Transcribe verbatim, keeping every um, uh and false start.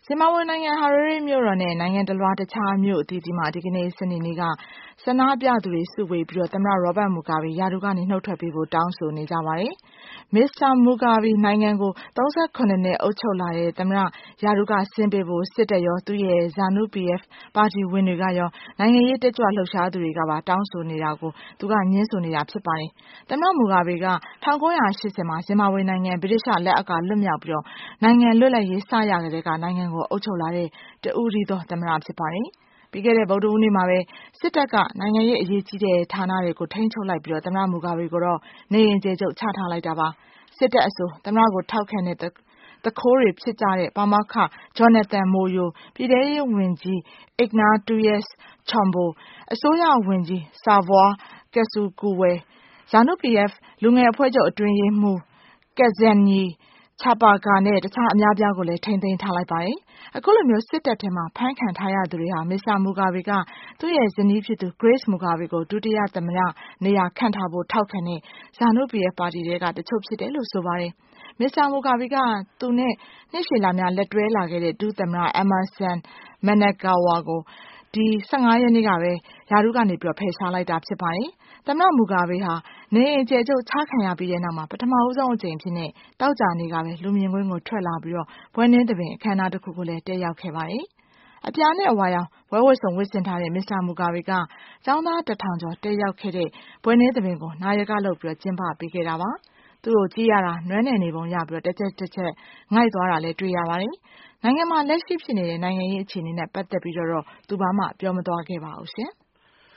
ဇင်ဘာဘွေနိုင်ငံဟာရရေမြို့တော်နဲ့နိုင်ငံတလွှားတခြားမြို့အသီးသီးမှာဒီကနေ့စနေနေ့ကဆန္ဒပြသူတွေစုဝေးပြီးတော့သမ္မတရောဘတ်မူဂါဘီရာထူးကနေနှုတ်ထွက်ပေးဖို့တောင်းဆိုနေကြပါတယ်။ မစ္စတာမူဂါဘီနိုင်ငံကိုသုံးဆယ့်ခုနှစ်နှစ်အုပ်ချုပ်လာတဲ့သမ္မတရာထူးကဆင်းပေးဖို့စစ်တပ်ရောသူ့ရဲ့ ဇာနူ ပီ အက်ဖ် ပါတီဝင်တွေကရောနိုင်ငံရေးတက်ကြွလှုပ်ရှားသူတွေကပါတောင်းဆိုနေတာကိုသူကငြင်းဆိုနေတာဖြစ်ပါတယ်။သမ္မတမူဂါဘီက၁၉၈၀မှာဇင်ဘာဘွေနိုင်ငံဗြိတိသျှလက်အောက်ကလွတ်မြောက်ပြီးတော့နိုင်ငံလွတ်လပ်ရေးစရကတည်းကနိုင်ငံကိုအုပ်ချုပ်လာတဲ့တဦးတည်းသောသမ္မတဖြစ်ပါတယ်။ပြီးခဲ့တဲ့ဗုဒ္ဓဟူးနေ့မှာပဲစစ်တပ်ကနိုင်ငံရေးအရေးကြီးတဲ့ဌာနတွေကိုထိန်းချုပ်လိုက်ပြီးတော့သမ္မတမူဂါဘီကိုတော့နေအိမ်အကျယ်ချုပ်ချထားလိုက်တာပါ။စစ်တပ်အဆိုသမ္မတကိုထောက်ခံတဲ့သူခိုးတွေဖြစ်ကြတဲ့ပါမောက္ခဂျော်နသန်မိုယိုပြည်ထဲရေးဝန်ကြီးအစ်နာတူယက်စ်ချွန်ဘိုအစိုးရဝန်ကြီးဆာဗွားကက်ဆူကူဝဲဇာနူ ပီ အက်ဖ် လူငယ်အဖွဲ့ချုပ်အတွင်းရေးမှူးကက်ဇန်နီချာပါဂါနဲ့တခြားအများပြားကိုလည်းထိန်းသိမ်းထားလိုက်ပါတယ်။အခုလိုမျိုးစစ်တပ်ထဲမှာဖမ်းခံထားရသူတွေဟာမစ္စတာမူဂါဘီကသူ့ရဲ့ဇနီးဖြစ်သူဂရေး့မူဂါဘီကိုဒုတိယသမ္မတနေရာခန့်ထားဖို့ထောက်ခံတဲ့ဇာနူ ပီ အက်ဖ် ပါတီထဲကတချို့ဖြစ်တယ်လို့ဆိုပါတယ်။မစ္စတာမူဂါဘီကသူနဲ့နှစ်ရှည်လများလက်တွဲလာခဲ့တဲ့ဒုသမ္မတအက်မာဆန်မနက်ဂါဝါကိုဒီ၁၅ရက်နေ့ကပဲရာထူးကနေပြီးတော့ဖယ်ရှားလိုက်တာဖြစ်ပါတယ်။သမ္မတမူဂါဘီဟာနေအိမ်အကျယ်ချုပ်ချခံရပြီးတဲ့နောက်မှာပထမဦးဆုံးအကြိမ်ဖြစ်တဲ့သောကြာနေ့ကပဲလူမြင်ကွင်းကိုထွက်လာပြီးတော့ဘွဲ့နှင်းသဘင်အခမ်းအနားတစ်ခုကိုလည်းတက်ရောက်ခဲ့ပါတယ်။အပြာနဲ့အဝါရောင်ဘွဲဝတ်စုံဝတ်ဆင်ထားတဲ့မစ္စတာမူဂါဘီကကျောင်းသားတစ်ထောင်ကျော်တက်ရောက်ခဲ့တဲ့ဘွဲ့နှင်းသဘင်ကိုနာယကလုပ်ပြီးတော့ကျင်းပပေးခဲ့တာပါ။သူ့ကိုကြည့်ရတာနွမ်းနယ်နေပုံရပြီးတော့တစ်ချက်တစ်ချက်ငိုက်သွားတာလည်းတွေ့ရပါတယ်။နိုင်ငံမှာလက်ရှိဖြစ်နေတဲ့နိုင်ငံရေးအခြေအနေနဲ့ပတ်သက်ပြီးတော့သူဘာမှပြောမသွားခဲ့ပါဘူးရှင်။